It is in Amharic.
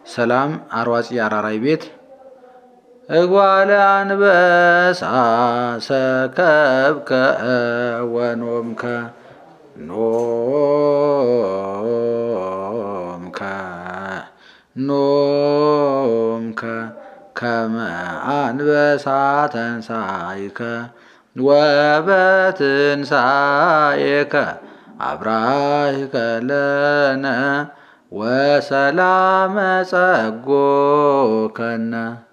ሰላም አርዋጺ አራራይ ቤት እጓለ አንበሳ ሰከብከ ወኖምከ ኖምከ ከመ አንበሳ ተንሣእከ ወበትንሣኤከ አብራሂከ ለነ ወሰላመ ጸጎከነ